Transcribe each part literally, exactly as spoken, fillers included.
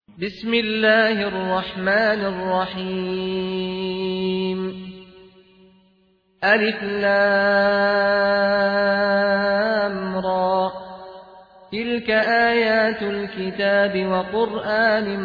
بسم الله الرحمن الرحيم ألف لام را تلك آيات الكتاب وقرآن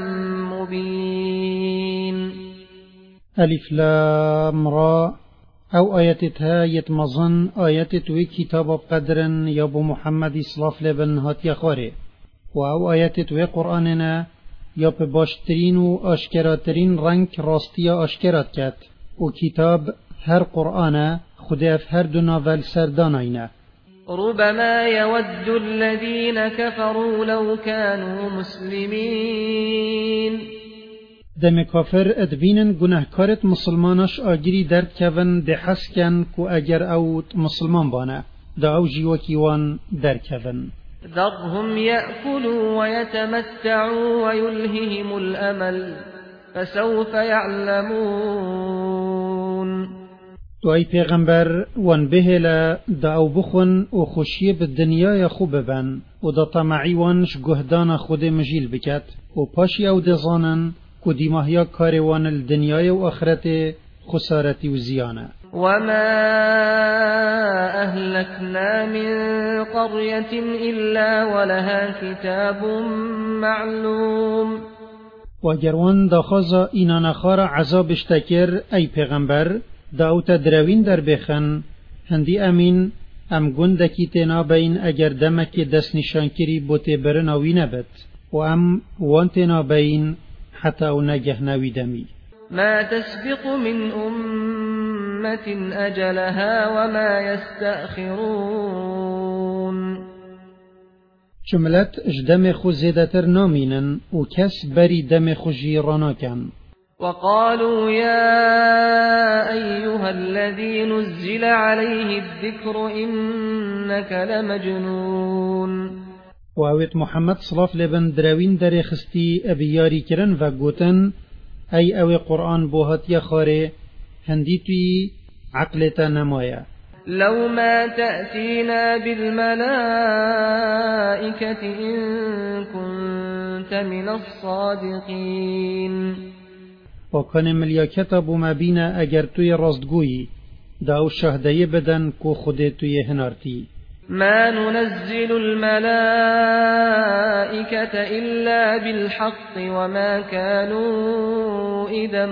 مبين. ألف لام را او آيات هايت مظن آيات توي كتاب بقدرن يابو محمد صلاف لبن هاتي خاري و او آيات توي قرآننا یا به باشترین و آشکراترین رنگ راستی آشکرات کرد و کتاب هر قرآن خود اف هر دو ناول سردان اینه. ربما يود الذين كفروا لو كانوا مسلمين. دم کافر ادبینن گناهکارت مسلمانش آگری درد کون ده حس کن که اگر او مسلمان بانه دا او جیوکیوان در کون. ذرهم يأكلوا ويتمتعوا ويلههم الأمل فسوف يعلمون. تو ای پیغمبر وان بهلا دا او بخون و خوشی بالدنیا خوب بن و دا طمعی وانش گهدان خود مجیل بکت و پاشی او دزانن که دیماهیا کاروان الدنیای و آخرت خسارتی و زیانه. وما أهلكنا من قرية إلا ولها كتاب معلوم. وگروان داخازا اینا نخار عذاب اشتکر ای پیغمبر داوت دروین در بخن هندی امین ام گندکی تنا بین اگر دمک دست نشان کری بوته برناوی نبت و ام وان تنا بین حتی او نگه نوی دمی. ما تسبق من أمة أجلها وما يستأخرون. جملت اجدم خو زیدتر نامینن و کس بری دم خو جیرانا کن. وقالوا يا أيها الذي نزل عليه الذكر إنك لمجنون. و اوید محمد صلاف لبن دروین در خستی ابیاری کرن و گوتن ای او قرآن بوهات یا خاره هندی توی عقلتا نمایا. لو ما تأتينا بالملائكة إن كنت من الصادقين. و کان ملیاکتا بو مبینا اگر توی راستگویی داو شهده بدن کو خود توی هنارتی. ما ننزل الملائكة إلا بالحق وما كانوا إذا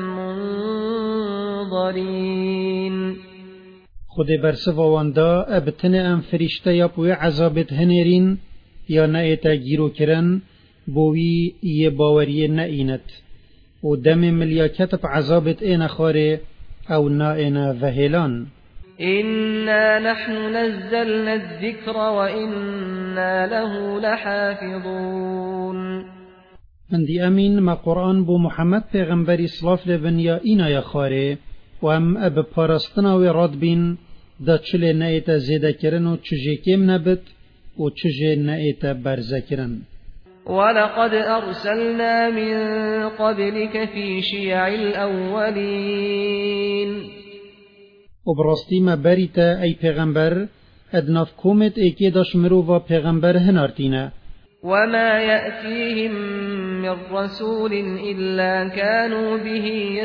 منظرين. خود برسوا واندا ابتن ام فرشته یا پوی عذابت هنرین یا نایتا گیرو کرن بوی یه باوری نائینت و دم ملیاکت ب عذابت این خاره او نائنا وهلان. إنا نحن نزلنا الذكر وإنا له لحافظون. من دي أمين ما قرآن بو محمد پیغمبری صلاف لبن یا اینا یا خاره و ام اب پارستنا و راد بین دا چل نایتا زیده کرن و چجه کم نبت و چجه نایتا برزه کرن. ولقد أرسلنا من قبلك في شيع الأولين. و براستی ما بریتا ای پیغمبر ادناف کومت ایکی داش مروفا پیغمبر هنارتینه. وما يأتيهم من رسول إلا كانوا به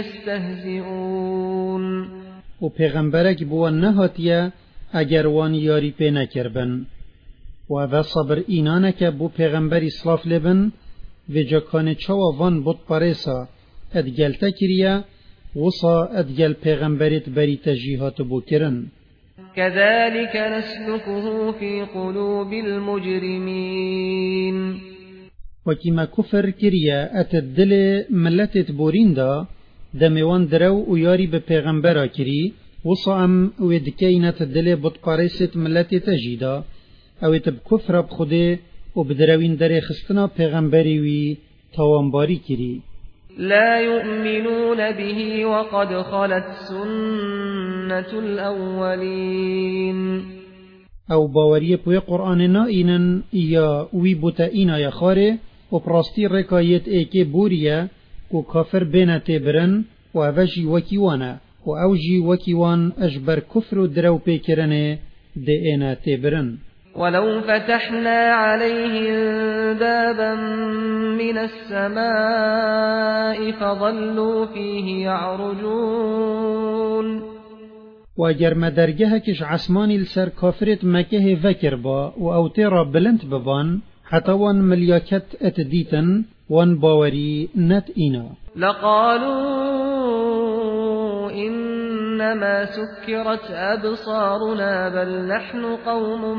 يستهزئون. و پیغمبرک بوان نهاتیه اگر وان یاری پی نکربن. و و صبر اینانک بو پیغمبری صلاف لبن و جاکان چوا وان بود پاریسا ادگلتا کریه وصا ادگل پیغمبرت بری تجیهات بو کرن. كذلك نسلكه في قلوب المجرمين. وكما كفر كريا اتدل ملتت بورين دا دموان درو و ياري بپیغمبرا كري وصا ام ودكينا تدل بطقارست ملتت تجيدا او تب كفر بخده و بدروين در خستنا پیغمبری وی توانباری كري. لا يؤمنون به وقد خلت سنة الأولين. او باوری پوی قرآن نائنن یا وی بوتا اینا یا خاره و پراستی رکایت ایک بوریا و کافر بینته برن و اوجی وکیوانا و اوجی وکیوان اجبر کفر و درو پیکرنه ده اینا تبرن. ولو فتحنا عليهم بابا من السماء فظلوا فيه يعرجون و اگر مدرگه کش عسمانی لسر کافرت مکه وکر با و اوتی را بلند ببان حتی وان ملیاکت اتدیتن وان باوری نت اینا لقالوا إنما سكرت أبصارنا بل نحن قوم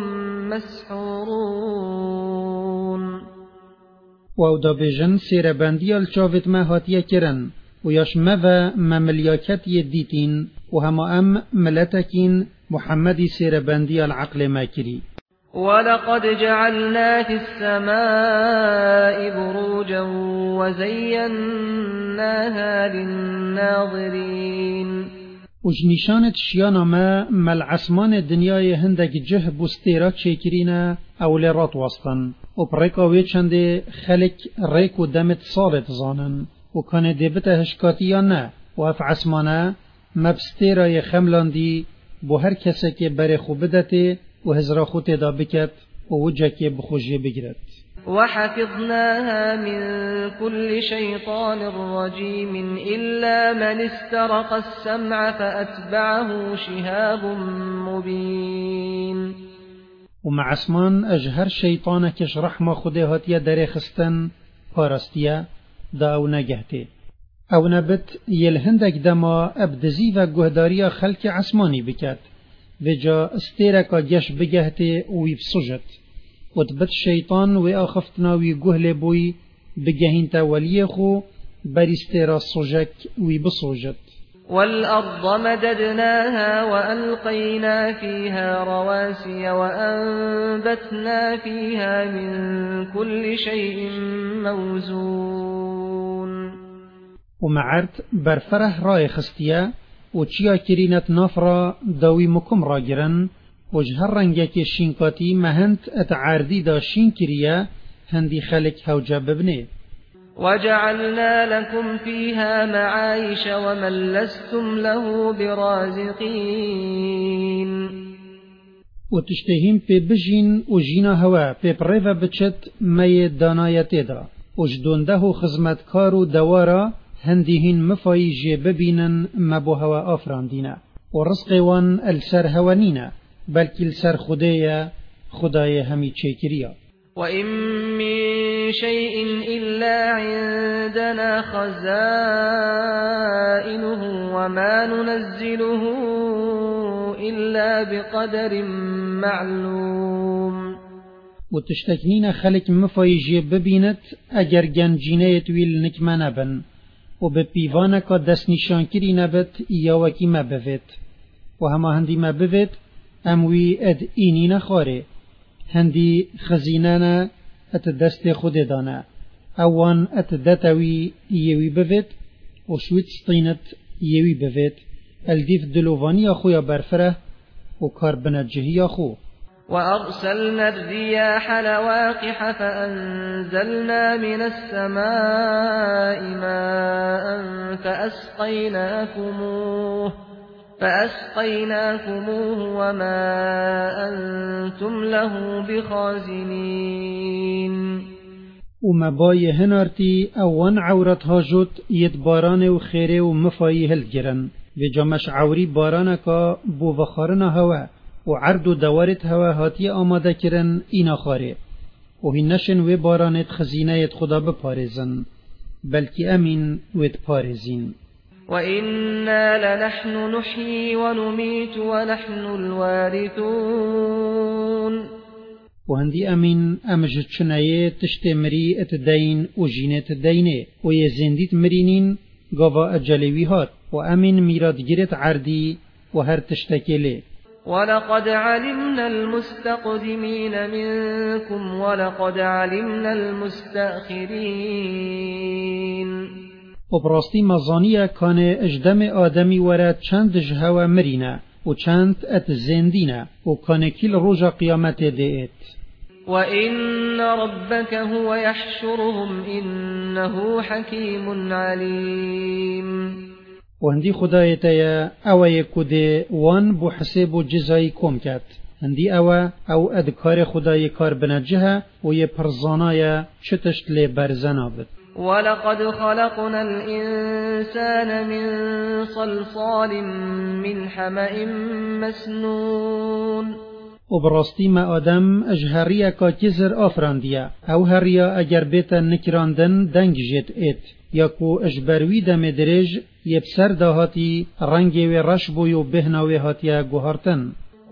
مسحورون و او دا بیجن سیر بندیال چاوت ما هاتیه کرن و یاش ما مملیاکت یدیتین و هما ام ملتکین محمدی سیر بندیال عقل ما کری ولقد جعلنا في السماء بروجا وزيناها للناظرين وجنشانت شیانا ما مل عسمان دنیای هندک جه بستیرا چیکرین او لرات وستن و پرکاوی چنده خلق ریک و دمت صالت زانن و کان دیبته هشکاتیا نه و اف عسمانه مبستیرای خملاندی بو هر کسی که بر خوبدته و هزرا خود دا بکت و وجه که بخوشی بگرد وحفظناها من كل شيطان رجيم إلا من استرق السمع فأتبعه شهاب مبين ومع اسمان اجهر شیطان کش رحمه خوده هاتیه در خستن پارستیه دا او نگهته او نبت یلهندک دما ابدزی و گهداری خلق عسمانی بکت و جا استیرکا گش بگهته وی بسجد و تبت شیطان و آخفتنا وی گهل بوی بگهین تولی خو بر استیرا سجک وی بسجد والأرض مددناها وألقينا فيها رواسي وأنبتنا فيها من كل شيء موزون ومعرت برفره رای خستیه و چیا کرینت نافرا داوی مکم را گرن و جهر رنگه که شینکاتی مهند اتعاردی دا شین کریه هندی خلق هوجا ببنه وجعلنا لكم فيها معايش ومن لستم له برازقين و تشتهیم پی بجین و جینا هوا پی پریو بچت می دانایت دا و جدونده و خزمتکار و دوارا هندیهین مفایی جی ببینن مبو هوا آفراندینه و رزق وان السر هوانینه بلکه السر خدای خدای همی چیکریا وإن من شيء إلا عندنا خزائنه وما ننزله إلا بقدر معلوم و تشتکنین خلق مفایی جی ببیند اگر گنجینه تویل نکمه نبن و به پیوانه که دست نشان کری نبت یا وکی مبوید و همه هندی مبوید اموی اد اینی نخواره هندی خزینانه ات دست خود دانه اوان ات دتوی یوی بوید و شوید سطینت یوی بوید الدیف دلووانی خویا برفره و کاربنت جهی خو وأرسلنا الرياح لواقح فأنزلنا من السماء ماء فأسقيناكموه فأسقيناكموه وما أنتم له بخازنين وما باي هنارتي اوان عورتها جد يتباران و خيره و مفاي هلگرن و جامش عوري بارانكا بو وخارنا هوا و عرض و دوارت هوا هاتی آماده کرن اینا خاره و هینشن و بارانت خزینه خدا بپارزن بلکه امین و پارزین وإنا لنحن نحيي ونميت ونحن الوارثون وهندي امين امجد شنايه تشتمري اتدين وجينت دينه ويزنديت مرينين قضاء الجلويهات وامين ميراد جرت عردي وهر تشتكيله ولقد علمنا المستقدمين منكم ولقد علمنا المستأخرين وبراستی مزانیه کانه اجدم آدمی ورد چند جهوه مرینه و چند ات زندینه و کانه کل روژا قیامت دیت وإن ربك هو يحشرهم إنه حكيم عليم و هندی خدایت یا اوه کده وان بو حساب و جزایی کم کد هندی او او ادکار خدای کار بنجه و یه پرزانای چتشت لی برزنا بد. ولقد خلقنا الإنسان من صلصال من حمأ مسنون. و براستی ما آدم اجهریه که کزر آفراندیه او هریا اگر بیتا نکراندن دنگ جت ایت یا کو اجبروی دم درج یبسر دهاتی رنگی و رشبوی و بهناوی هاتیه گوهارتن.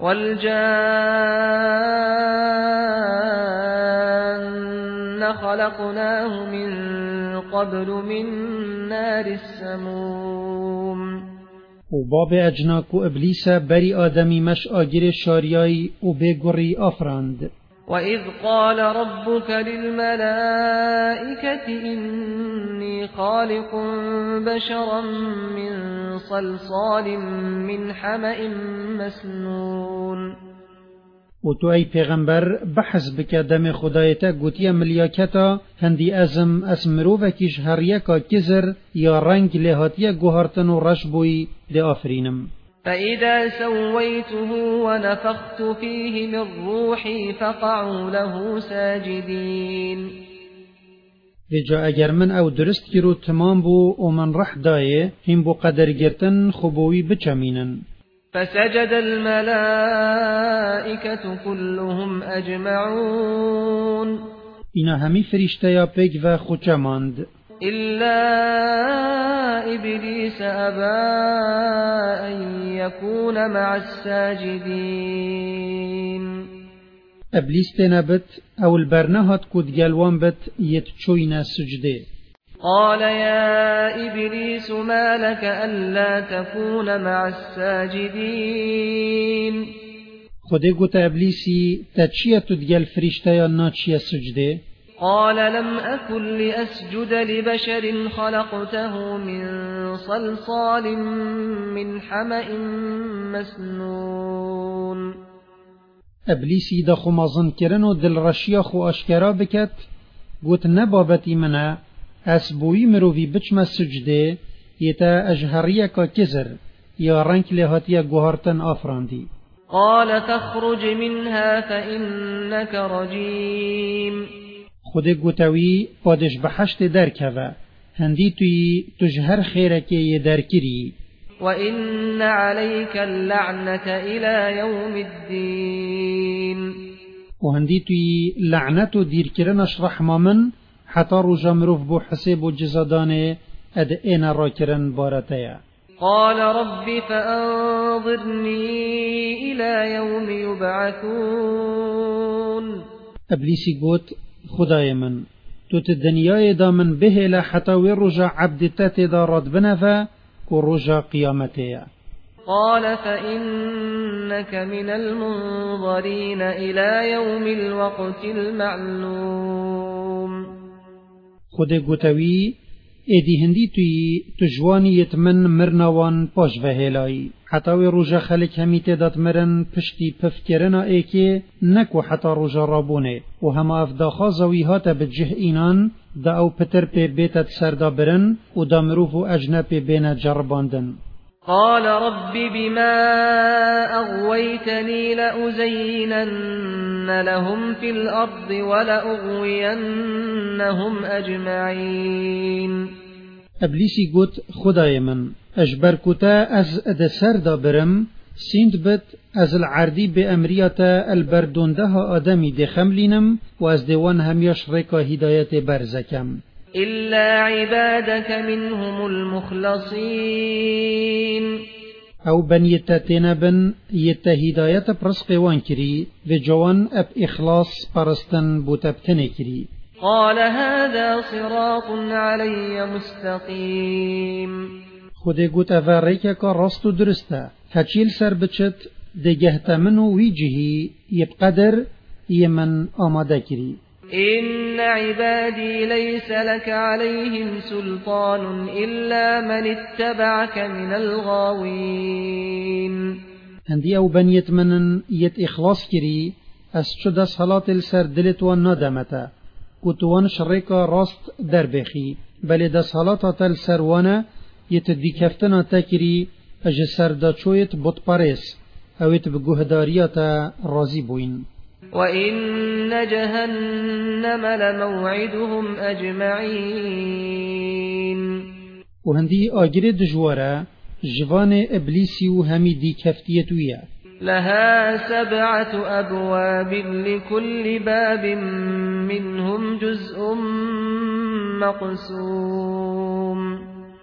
والجان خلقناه من قبل من نار السموم. و باب اجناک و ابلیس بری آدمی مش آگیر شاریای و بگری آفراند. وَإِذْ قَالَ رَبُّكَ لِلْمَلَائِكَةِ إِنِّي خَالِقٌ بَشَرًا مِّن صَلْصَالٍ مِّنْ حَمَإٍ مَّسْنُونٍ. و تو ای پیغمبر بحث بک دم خدایتا گوتی ملیاکتا هندی ازم اسمرو وکیش هر یکا کزر یا رنگ لحاتی گوهارتن و رشبوی دی آفرینم. فَإِذَا سَوَّيْتُهُ وَنَفَخْتُ فِيهِ مِنْ رُوحِي فَقَعُوا لَهُ سَاجِدِينَ. وجا اگر من او درست کرو تمام بو و من رح دایه هم بو قدر گرتن خبوی بچمینن. فسجد الملائكة كلهم أجمعون. اینا همی فرشته یا پیگ و خوچماند إلا إبليس أبى أن يكون مع الساجدين. ابلیس تنبت او البرنهات کود گلوان بت یتچوین سجده. قال يا إبليس ما لك ألا تكون مع الساجدين. خده گوت ابلیسی تچیه تدگل فرشته یا ناچیه سجده. قال لم أكن لأسجد لبشر خلقته من صلصال من حمأ مسنون. ابلیسی دا خو مازن کرن و دل رشیا خو اشکرا بکت گوت نبابتی منه اسبوی مروی بچم سجده یتا اجهریه کا کزر یا رنگ لحاتی گوهارتن آفراندی. قال تخرج منها فإنك رجيم. خود گوتوی پادش بحشت درکوه هندی توی تجهر خیره که یه درکری. وإن عليك اللعنة إلى يوم الدين. و هندی توی لعنت و دیر کرنش رحمه من حتی رجا مروف بو حساب و جزادانه اد این را کرن بارتیا. قال رب فأنظرني إلى يوم يبعثون. ابلیسی گوت خدای من تو ت دنیای دا من بهلا حتی و رجا عبدتت دا راد بنفا و رجا قیامتیا. قال فإنك من المنظرين إلى يوم الوقت المعلوم. خود گوتوی ایدی هندی توی تجوانیت من مرنوان پاش و هلایی حتی و روژا خلق همی تداد مرن پشتی پفکرنا ایکی نکو حتی روژا رابونه و همه افداخا زویهات بجه اینان دا او پتر پی بیتت سردا برن و دا مروف و اجنب بین جرباندن. قال رب بما أغويتني لأزينن لهم في الأرض ولأغوينهم أجمعين. ابلیسی گوت خدای من اجبر کتا از ادسر دا برم سیند بد از العردی به امریاتا البردونده ها آدمی دخملینم و از دیوان همیاش ریکا هدایت برزکم. إلا عبادك منهم المخلصين. او بن يتتنا بن يت هداية برسق وان كري و جوان اب اخلاص پرستن بوتبتن كري. قال هذا صراط علي مستقيم. خود قوت افاريكا كا راستو درستا هچيل سر بچت دگهت منو ويجهي يبقدر يمن آماده كري. إن عبادي ليس لك عليهم سلطان إلا من اتبعك من الغاوين. هندي او بن يتمنن يت إخلاص كري أسجد صلاة السر دلت وندمتا كتوان شريكا راست دربخي بل دا صلاة تل وانا يتدي كفتنا تكري اج سر دا چويت بط پاريس اوت بجهدارياتا رازي بوين. وإن جهنم لموعدهم أجمعين وهندي آجر دجوارا جوان إبليسي وهمي دي كفتيتويا لها سبعة أبواب لكل باب منهم جزء مقسوم.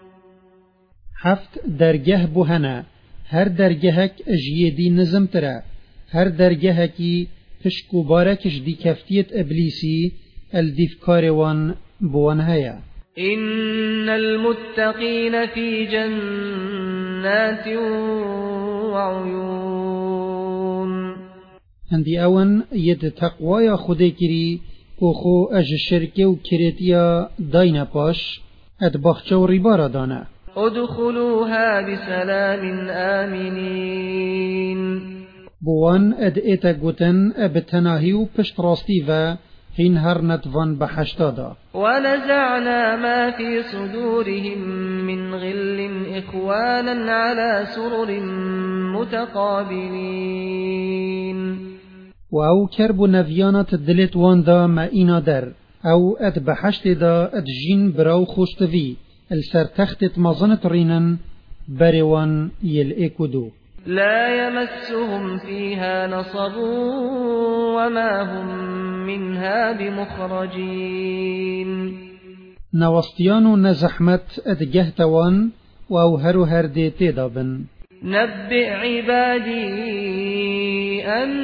حفت درجه بوهنا هر درجهك اجيدي نظم ترى هر درجهكي تشكو باركش دي كفتيت إبليسي الديف كاروان بوان هيا. إن المتقين في جنات وعيون هندي أون يد تقوى خودي كري كوخو اج الشركة وكريتيا داينا باش ادباخچه و ريبارا دانا. ادخلوها بسلام آمنين بوان اد ايتا قوتن ابتناهي و پشت راستی و حين هر نتوان بحشتادا. ونزعنا ما في صدورهم من غل إخوانا على سرر متقابلين. و او کرب و نویانت دلت وان دا ما اینا در او اد بحشت دا اد جین براو خوشتوی السر تختت مزنت رینن بروان يل ايكودو. لا يمسهم فيها نصب وما هم منها بمخرجين. نوستيانو نزحمت ادجهتوان واو هرو هردي تيدابن. نبئ عبادي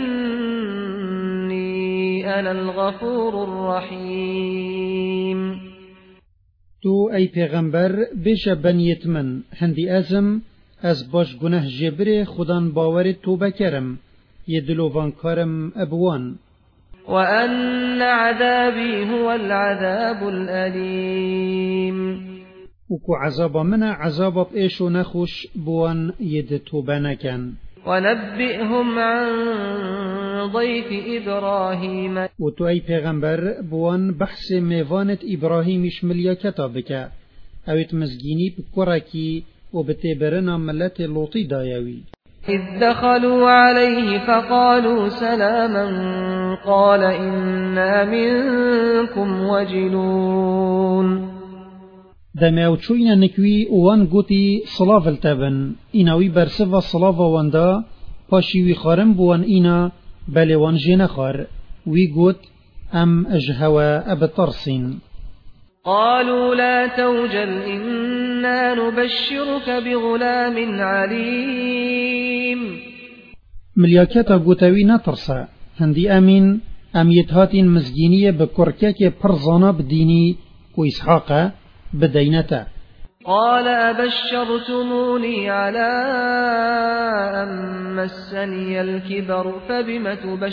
أني أنا الغفور الرحيم. تو اي پیغمبر بيش بنيت من هندي ازم از باش گناه جبر خودان باور توبه کرم يدلوان كارم ابوان. وأن عذابي هو العذاب الأليم. وكو عذاب منا عذاب بإيشو نخوش بوان يد توبه نكن. ونبئهم عن ضيف إبراهيم. وتو أي پیغمبر بوان بحث ميوانت إبراهيم شمليا كتابك اوت مزگيني بكوراكي وبتبرنا ملت لوطي دايوي. إذ دخلوا عليه فقالوا سلاما قال إنا منكم وجلون. دماو چوينا نكوي وان قوتي صلاف التبن إناوي برسوا صلاف واندا پاشيوي خارم بوان إنا بل وان جنخار وي قوت أم أجهوا أبترسين. قالوا لا توجل إنا نبشرك بغلام عليم. ملياكتا قوتاوي نترسا هندي أمين أميتهاتين مزجينية بكركاك برزانا بديني وإسحاق بدينتا. قال أبشرتموني على أن مسني الكبر فبم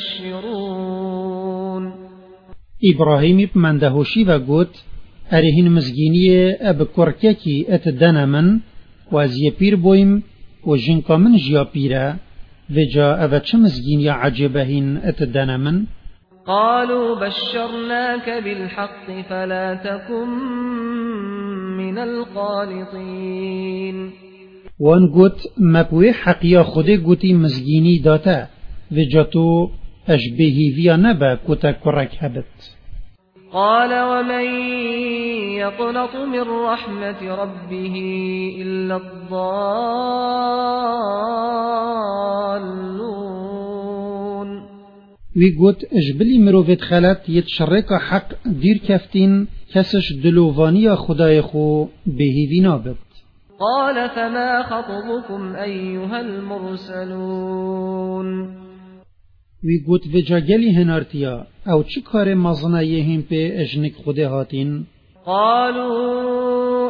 تبشرون. إبراهيم بمندهوشي وقوت أرهن مزجينية أبكركاكي أتدانا من وازي بير بويم وجنكا من جيا بيرا وجا أفتش مزجينية عجبهن أتدانا من. قالوا بشرناك بالحق فلا تكن من القانطين. وان قوت مبوي حقيا خودي قوتي مزجيني داتا وجاتو أشبهي فيا نبا كتا كرك هبت. قال ومن يقنط من رحمة ربه إلا الضالون. ويقوت اجبلي مروفت خالت يتشرك حق دير كفتين كسش دلوفانيا خداي خو بهي فينابت. قال فما خطبكم أيها المرسلون. ويقوت وجاگلی هنارتيا او چه کار مزنا يهم پي اجنك خده هاتين. قالوا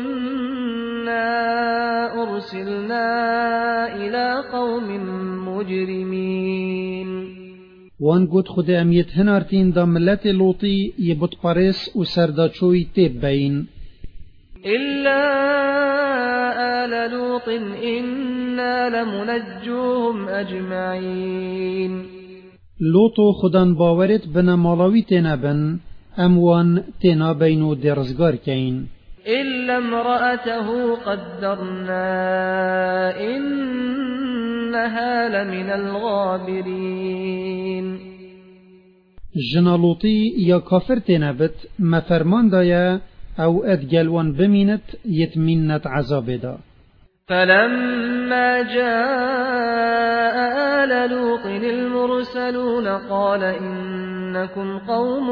إنا أرسلنا إلى قوم مجرمين. وان قوت خده اميت هنارتين دا ملت لوطي يبط پارس و سرداچوي تيب بين. إلا آل لوط إنا لمنجوهم أجمعين. لوطو خدان باورت بنا مالاوي تنابن اموان تنا بينو درزگار كين. إلا امرأته قدرنا إنها إنها لمن الغابرين. جنالوطي يا كافر تنبت ما فرمان دايا أو أدجلوان بمينت يتمينت عذاب دا. فلما جاء آل لوط المرسلون قال إنكم قوم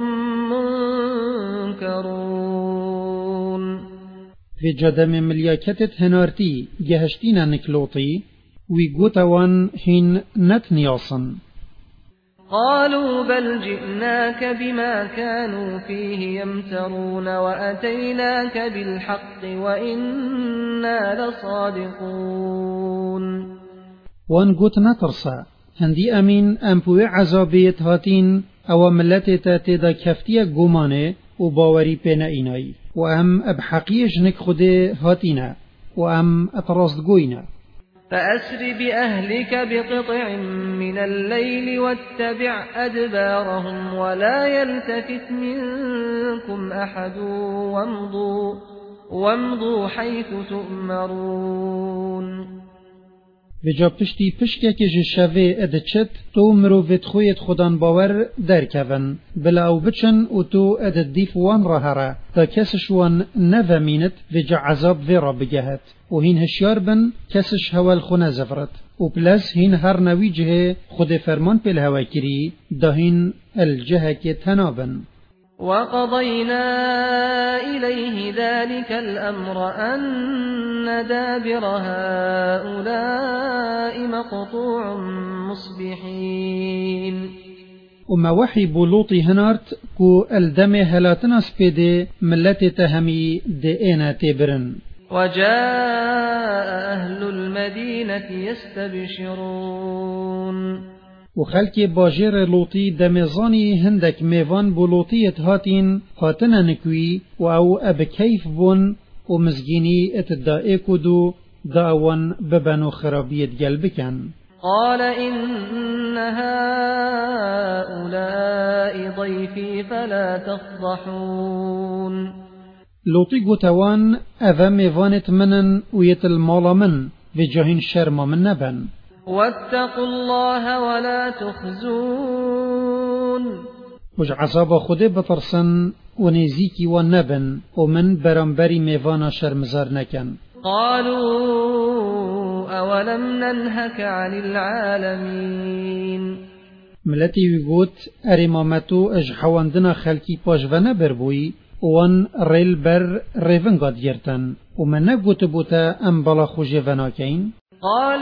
منكرون. في جدم ملياكتت هنارتي جهشتين نكلوطي ويقوتوان هن نتنياصن. قالوا بل جئناك بما كانوا فيه يمترون وأتيناك بالحق وإنا لصادقون. وان قوت نترسا هندي أمين أمبوي عذابيت هاتين أو ملتتا تدا كفتية قمانه وباوري بين إناي وأم أبحقيش نك خده هاتينا وأم أتراست قوينا. فأسر بأهلك بقطع من الليل واتبع أدبارهم ولا يلتفت منكم أحد وامضوا, وامضوا حيث تؤمرون. بجا پشتی پشکه که جشوه ادچت تو مروفت خویت خودان باور درکون بلا او بچن و تو ادد دیف وان رهره تا کسش وان نفمینت بجا عذاب ویرا بگهت و هین هشیار بن کسش هوال خونه زفرت و پلس هین هر نوی جه خود فرمان پیل هوا کری دا هین الجهه که تنابن. وقضينا إليه ذلك الأمر أن دابر هؤلاء مقطوع مصبحين. وما وحي بلوطي هنارت كو الدم هلاتنا سبيدي ملت تهمي دينا تبرن. وجاء أهل المدينة يستبشرون. وخلق باجر لوطي دمزاني هندك ميوان بلوطيت هاتين هاتنا نكوي وأو أب كيف بون ومزجيني اتدائكو دو داوان ببنو خرابية قلبكن. قال إن هؤلاء ضيفي فلا تفضحون. لوطي قوتوان أذا ميوانت منن ويتل مالا من بجاهين شرما من نبن. واتقوا الله ولا تخزون. وج عذاب خود بترسن ونزيكي والنبن ومن برانبري ميوانا شرمزار نكن. قالوا أولم ننهك عن العالمين. ملتي ويقوت أرمامتو اج حواندنا خلقي باجوانا بربوي وان ريل بر ريفنگاد جرتن ومن نقوت بوتا ام بلا خوجي وناكين. قال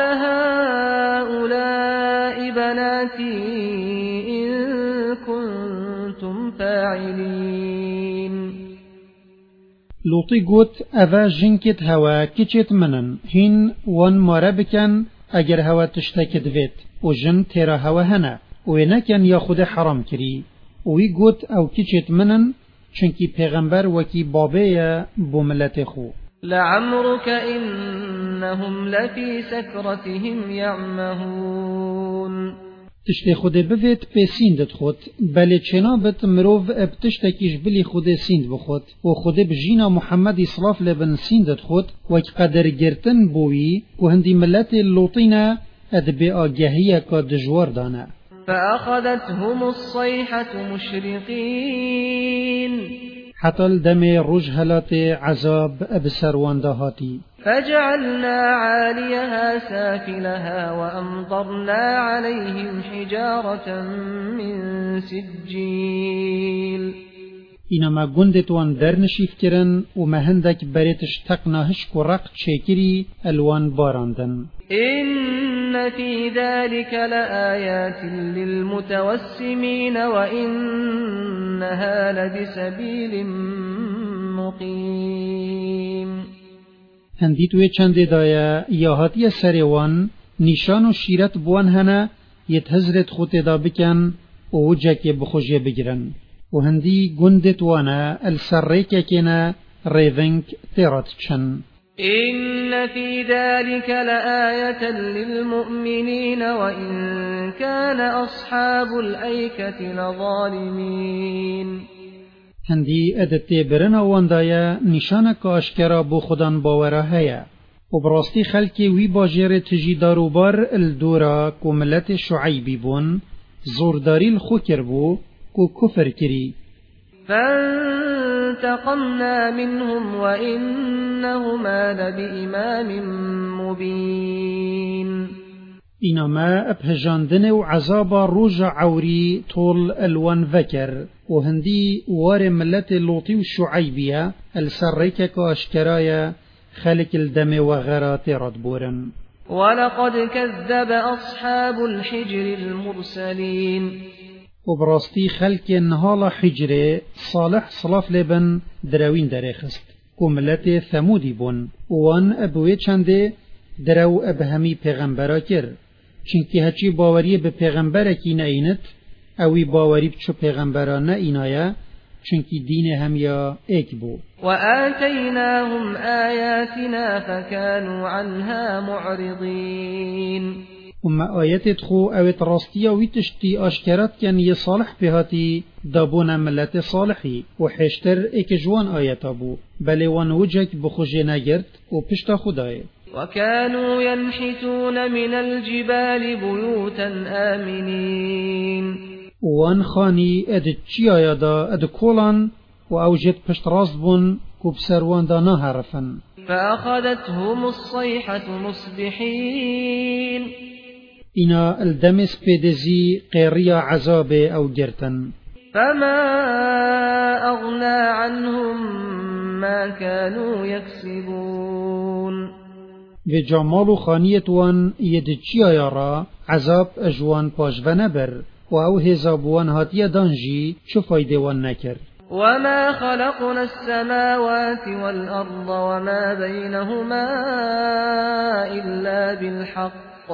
هؤلاء بناتي إن كنتم فاعلين. لوطي قوت أفا جنكت هوا كيشت منن هين وان ماربكن اگر هوا تشتكت فيت وجن تيرا هوا هنا وينكن ياخد حرام كري وي قوت او كيشت منن چنكي پیغمبر وكي بابيا بوملت خو. لعمرك إنهم لفي سكرتهم يعمهون. تشتي خود بفيت بي سيندت خود بل چنابت مروف اب تشتكيش بلي خود سيند بخود و خود بجينا محمد صلاف لبن سيندت خود وك قدر گرتن بوي و هندي ملت اللوطينة اد بي آگهية کا دجوار دانا. فأخذتهم الصيحة مشرقين. حتى الدم رج هلات عذاب أبسر واندهاتي. فجعلنا عاليها سافلها وأمطرنا عليهم حجارة من سجيل. إنما قندت وان درنشيف كرن ومهندك بريتش تقناهش كرق شاكري الوان باراندن. إن في ذلك لآيات للمتوسمين وإنها لبسبيل مقيم. هنديتوه چنده دایا یاهاتی سریوان نشان و شیرت بوان هنه یتهزرت خود دا بکن و جاکی بخوشی بگرن و هندی گندت وانا السریکه کنه ریونگ تیرات چن. إن في ذلك لآية للمؤمنين وإن كان أصحاب الأيكة لظالمين. هندی ادت برنا واندایا نشانه که اشکرا بو خودان باوره هیا و براستی خلکی وی باجر تجی داروبار الدورا کو ملت شعیبی بون زورداری الخو کربو کو کفر کری. فانتقمنا منهم وإنهما لبإمام مبين. اینما ابهجاندن و عذاب روج عوری طول الوان ذکر و هندی وار ملت لوطی و شعیبیه السریک کاشکرایا خلق الدم و غرات ردبورن. ولقد كذب أصحاب الحجر المرسلين. وبراستي خلق نهال حجر صالح صلاف لبن دراوين دريخست كملت ثمودي بون وان ابوه چنده درو ابهمی پیغمبرا کر چنکی هچی باوری به پیغمبر کی نینت اوی باوری بچو پیغمبرا نینایا چنکی دین هم یا ایک بو. وآتيناهم آياتنا فكانوا عنها معرضين. اما آیت خو اوت راستیا ویتشتی آشکرات کن یه صالح بهاتی دابون ملت صالحی و حشتر ایک جوان آیتا بو بلی وان وجهک بخوجه نگرد و پشتا خدای. وكانوا ينحتون من الجبال بيوتا آمنين. وان خانی اد چیا دا اد کولان و اوجد پشت راست بون کو بسروان دا نهرفن. فأخذتهم الصيحة مصبحين. اینا الدمس پیدزی قیریا عذاب او گرتن. فما أغنى عنهم ما كانوا يكسبون. و جمال و خانیت وان ید چیا یارا عذاب اجوان پاش و نبر و او هزابوان هاتیه دانجی چو فایده وان نکر. وما خلقنا السماوات والأرض وما بينهما إلا بالحق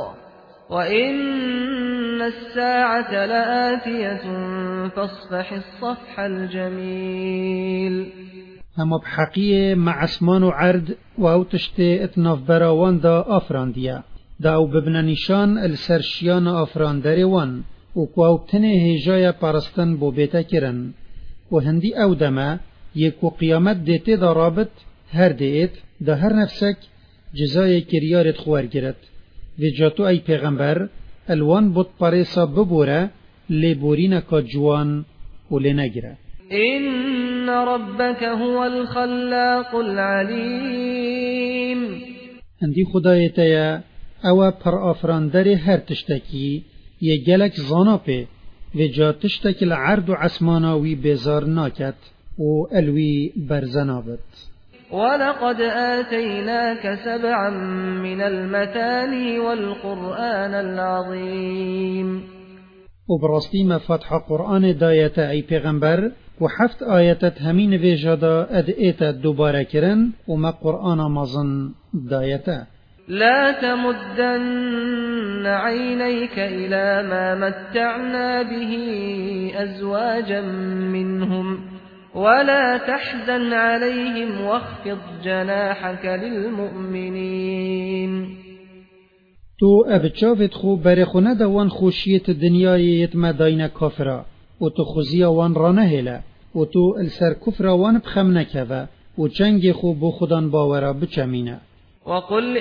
وإن الساعة لآتية فاصفح الصفح الجميل. هم بحقیه مع اسمان و عرض و او تشته اتناف براوان دا آفراندیا دا او ببن نشان السرشیان آفراندر وان و کو او تنه هجای پرستن بو بیتا کرن و هندی او دما یکو قیامت دیته دا رابط هر دیت دا هر نفسک جزای کریارت خوار گرد و جاتو ای پیغمبر الوان بود پاریسا ببوره لی بورین کا جوان و لی نگره. إن ربك هو الخلاق العليم. هندی خدایتیا او پر آفراندر هر تشتکی یه گلک زانا پی و جا تشتک العرض و عسماناوی بزار ناکت و الوی برزنابت. ولقد آتيناك سبعا من المثاني والقرآن العظيم. وبراستی ما فتح قرآن دایت ای پیغمبر و حفت آیتت همین ویجادا اد ایتا دوباره کرن و ما قرآن مازن دایتا. لا تمدن عينيك إلى ما متعنا به أزواجا منهم ولا تحزن عليهم واخفض جناحك للمؤمنين. تو ابچاوت خو برخونه دوان خوشیت دنیایت مداین کافرا و تو خوزی وان رانه هلا و تو السر کفر وان بخم نکوه و چنگ خو بو خودان باورا بچمینه. وقل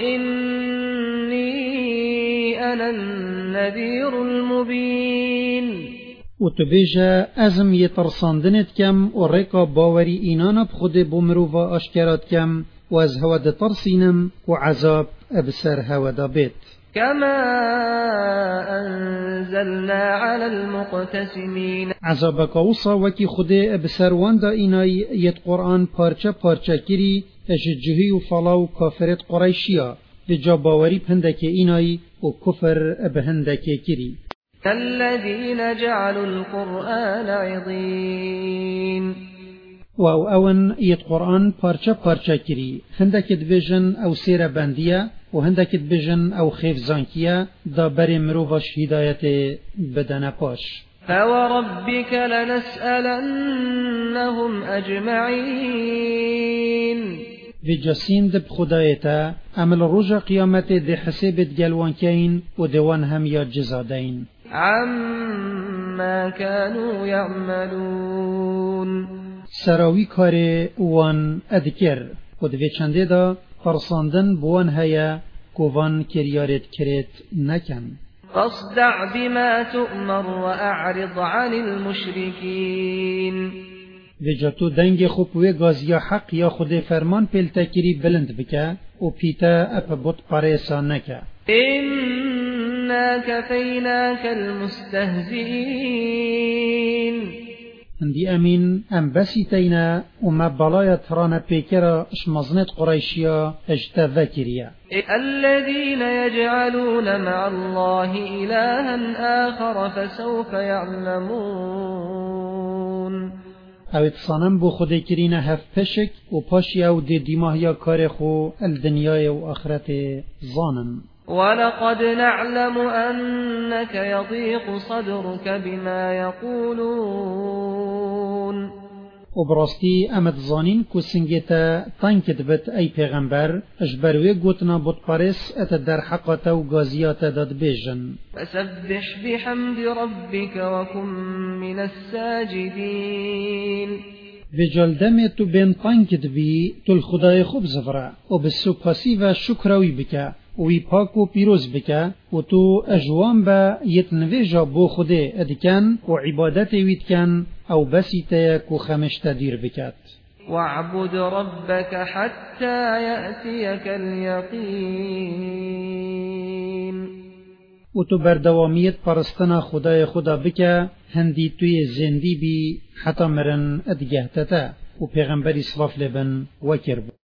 إني أنا النذير المبين. و تو بیجه ازم یترساندنت کم و ریکا باوری اینانا بخود بمروفا آشکرات کم و از هوا ده ترسینم و عذاب ابسر هوا ده بیت. كما أنزلنا على المقتسمين. عذابك وصا وكي خده ابسر واندا إناي يت قرآن پارچه پارچه كري اججهي و فلاو كافرت قريشيا بجا باوري بهندك إناي و كفر بهندك كري. الذين جعلوا القرآن عضين. واو اون يت قرآن پارچه پارچه كري هندك دبجن او سيرة بندية و هندك دبجن او خيف زانكية دا بري مروفاش هداية بدن پاش. فوربك لنسألنهم أجمعين. في جسين دب خدايتا عمل رجا قيامت دي حسابت جلوان كين و دوان هم يا جزادين. عما كانوا يعملون. سراوي كاري وان أذكر و دوی چنده دا فرصاندن بوان هيا كوفان كريارت كريت نكن. فاصدع بما تؤمر وأعرض عن المشركين. وجاتو دنگ خوب و گازیا حق یا خود فرمان پیلتکری بلند بکه و پیتا اپ بوت پاریسا نکه. إنا كفيناك المستهزئين. اندی امین ام بسیتینا و ما بلایت رانا پیکرا اشمزنت قریشیا اجتوه کریا. الذين يجعلون مع الله إلها آخر فسوف يعلمون. اوید صنم بو خود کرین هف پشک و پاشی او دی دیماهیا کار خو الدنیای و آخرت زانن. ولقد نعلم أنك يضيق صدرك بما يقولون. و براستی امد زانین که سنگیتا تنکت بت ای پیغمبر اجبروی گوتنا بود پارس ات در حقاتا و گازیاتا داد بیجن. فسبح بحمد ربك وكن من الساجدين. و جلدم تو بین تنکت بی تو الخدای خوب زفره و بسو پاسی و شکروی بکه وی پاک و پیروز بکه و تو اجوان با یتنویجا بو خوده ادکن و عبادت وید کن او بسی تیک و خمشت دیر بکت. واعبد ربك حتى يأتيك اليقين. و تو بردوامیت پرستنا خدای خدا بکه هندی توی زندی بی حتی مرن ادگهتتا و پیغمبری صلاف لبن وکر بو.